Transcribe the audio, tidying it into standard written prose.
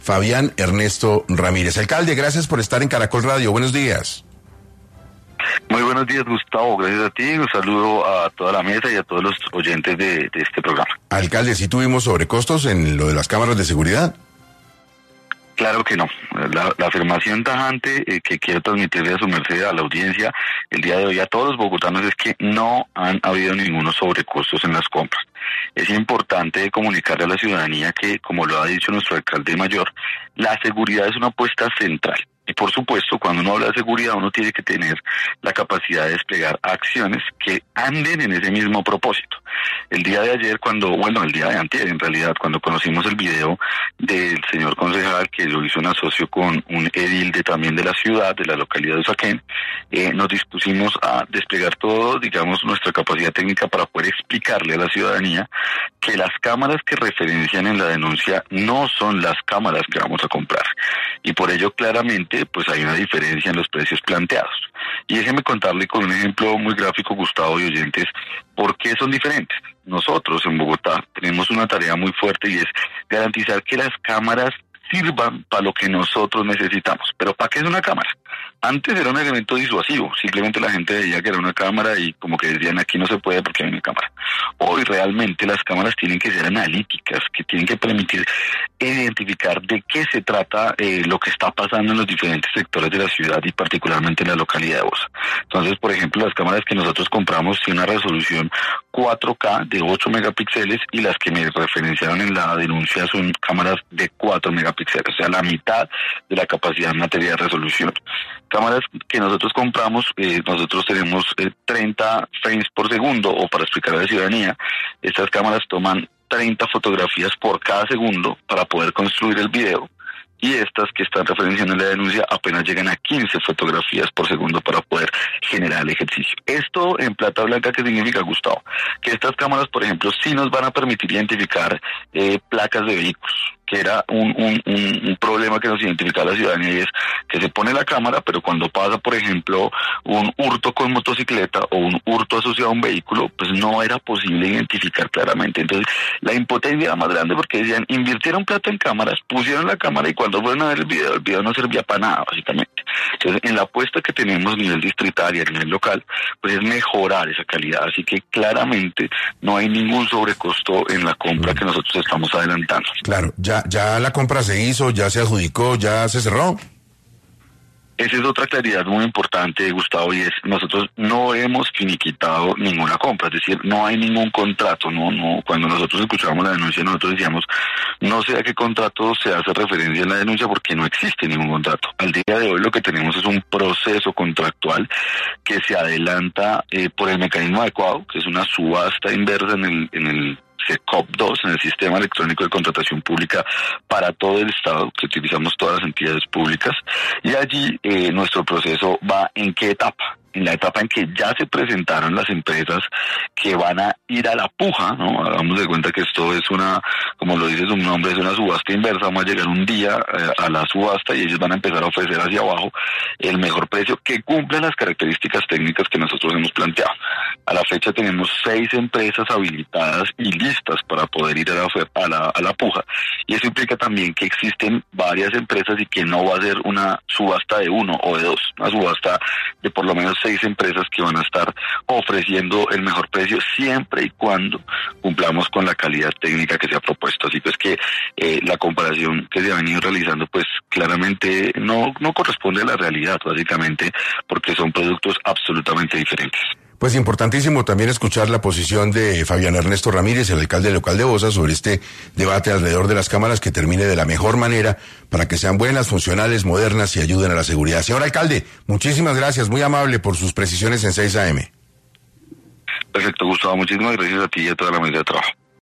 Fabián Ernesto Ramírez. Alcalde, gracias por estar en Caracol Radio. Buenos días. Muy buenos días, Gustavo. Gracias a ti. Un saludo a toda la mesa y a todos los oyentes de este programa. Alcalde, ¿sí tuvimos sobrecostos en lo de las cámaras de seguridad? Claro que no. La afirmación tajante que quiero transmitirle a su merced, a la audiencia, el día de hoy a todos los bogotanos es que no han habido ningunos sobrecostos en las compras. Es importante comunicarle a la ciudadanía que, como lo ha dicho nuestro alcalde mayor, la seguridad es una apuesta central. Y por supuesto, cuando uno habla de seguridad, uno tiene que tener la capacidad de desplegar acciones que anden en ese mismo propósito. El día de ayer, el día de antes, en realidad, cuando conocimos el video del señor concejal, que lo hizo en asocio con un edil también de la ciudad, de la localidad de Usaquén, nos dispusimos a desplegar todo, nuestra capacidad técnica para poder explicarle a la ciudadanía que las cámaras que referencian en la denuncia no son las cámaras que vamos a comprar. Y por ello, claramente, pues hay una diferencia en los precios planteados. Y déjeme contarle con un ejemplo muy gráfico, Gustavo y oyentes, por qué son diferentes. Nosotros en Bogotá tenemos una tarea muy fuerte y es garantizar que las cámaras sirvan para lo que nosotros necesitamos. ¿Pero para qué es una cámara? Antes era un elemento disuasivo, simplemente la gente veía que era una cámara y como que decían aquí no se puede porque hay una cámara. Hoy realmente las cámaras tienen que ser analíticas, que tienen que permitir identificar de qué se trata lo que está pasando en los diferentes sectores de la ciudad y particularmente en la localidad de Bosa. Entonces, por ejemplo, las cámaras que nosotros compramos tienen una resolución 4K de 8 megapíxeles y las que me referenciaron en la denuncia son cámaras de 4 megapíxeles, o sea, la mitad de la capacidad en materia de resolución. Cámaras que nosotros compramos, nosotros tenemos 30 frames por segundo, o para explicar a la ciudadanía, estas cámaras toman 30 fotografías por cada segundo para poder construir el video. Y estas que están referenciando en la denuncia apenas llegan a 15 fotografías por segundo para poder generar el ejercicio. Esto en plata blanca, ¿qué significa, Gustavo? Que estas cámaras, por ejemplo, sí nos van a permitir identificar placas de vehículos, que era un problema que nos identificaba la ciudadanía, y es que se pone la cámara, pero cuando pasa, por ejemplo, un hurto con motocicleta o un hurto asociado a un vehículo, pues no era posible identificar claramente. Entonces, la impotencia era más grande porque decían, invirtieron plata en cámaras, pusieron la cámara y cuando fueron a ver el video no servía para nada, básicamente. Entonces, en la apuesta que tenemos a nivel distrital y a nivel local, pues es mejorar esa calidad. Así que claramente no hay ningún sobrecosto en la compra que nosotros estamos adelantando. Claro, ya la compra se hizo, ya se adjudicó, ya se cerró. Esa es otra claridad muy importante, Gustavo, y es nosotros no hemos finiquitado ninguna compra, es decir, no hay ningún contrato, no. Cuando nosotros escuchábamos la denuncia, nosotros decíamos, no sé a qué contrato se hace referencia en la denuncia porque no existe ningún contrato. Al día de hoy lo que tenemos es un proceso contractual que se adelanta por el mecanismo adecuado, que es una subasta inversa en el SECOP2, en el Sistema Electrónico de Contratación Pública para todo el Estado, que utilizamos todas las entidades públicas, y allí nuestro proceso va ¿en qué etapa? En la etapa en que ya se presentaron las empresas que van a ir a la puja, ¿no? Hagamos de cuenta que esto es como lo dice su nombre, es una subasta inversa. Vamos a llegar un día a la subasta y ellos van a empezar a ofrecer hacia abajo el mejor precio que cumpla las características técnicas que nosotros hemos planteado. A la fecha tenemos 6 empresas habilitadas y listas para poder ir a la puja. Y eso implica también que existen varias empresas y que no va a ser una subasta de 1 o de 2, una subasta de por lo menos 6 empresas que van a estar ofreciendo el mejor precio siempre y cuando cumplamos con la calidad técnica que se ha propuesto. Así pues que la comparación que se ha venido realizando pues claramente no corresponde a la realidad, básicamente, porque son productos absolutamente diferentes. Pues importantísimo también escuchar la posición de Fabián Ernesto Ramírez, el alcalde local de Bosa, sobre este debate alrededor de las cámaras, que termine de la mejor manera para que sean buenas, funcionales, modernas y ayuden a la seguridad. Señor alcalde, muchísimas gracias, muy amable por sus precisiones en 6 AM. Perfecto, Gustavo, muchísimas gracias a ti y a toda la mesa de trabajo.